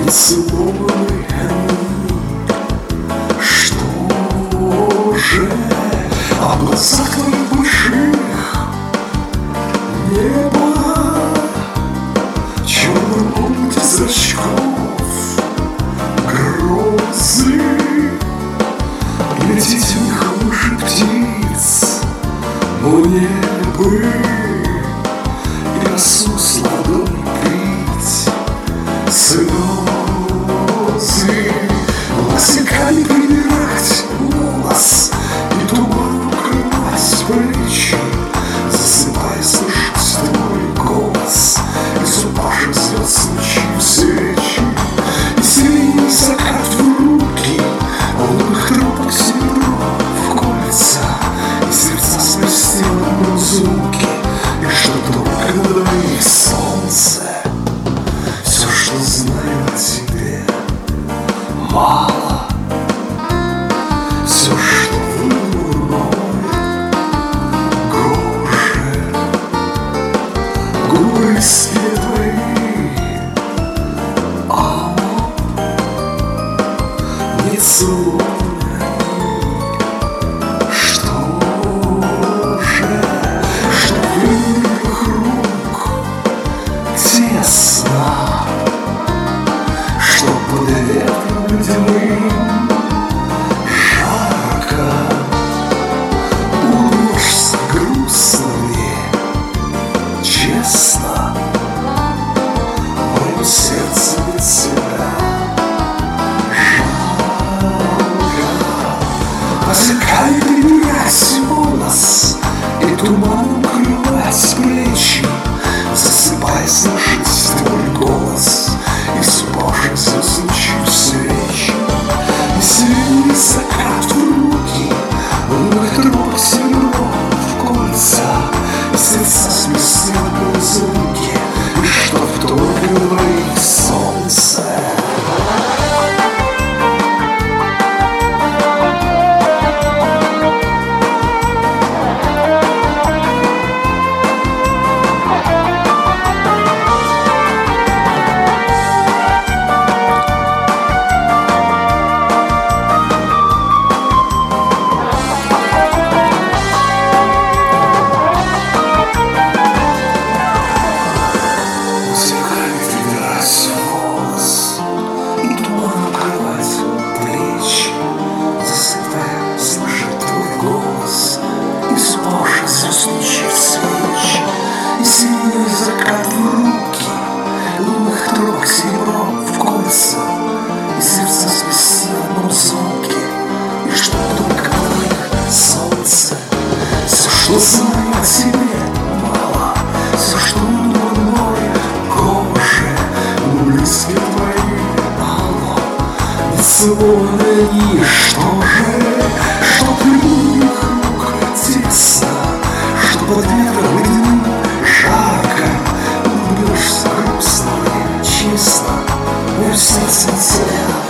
Нецелованный камень. Что же о глазах твоих больших небо, черном омуте зрачков грозы, лететь в них выше птиц, мне бы и росу с ладони пить слезы, лосяками перебирать волос и туман укрывать плечи, засыпая слышать твой голос из упавших звезд лучи свечи, и синий закат в руки, лунных трубок серебро в кольца, и сердца сместило звуки, и что только на двоих солнце. Все, что знаю о тебе, мало. Все, что выбор мой, гоже. Губы листья твои, алло, не целуй. Что же, что в рук тесно, что под ветром ледяным жарко, улыбнешься грустно мне, честно, в моем сердце нет себя. Лосяками перебирать волос и туманом укрывать плечи, засыпая слышать твой голос из упавших звезд лучи свечи, и синий закат в руки, лунных трубок серебро в кольца, и сердца сместят звуки, и чтоб только на двоих солнце. Закат в руки, лунных трубок серебро в кольца, и сердца смести в одном звуке, и что только твоих солнце. Все, что знаю о тебе, мало. Все, что выбор мой, гоже. Близкие твои, алло, нецелованные дни. Что же, что прямых рук тесно, что под ветром ледяным жарко, улыбнешься грустно, честно, мое сердце от тебя.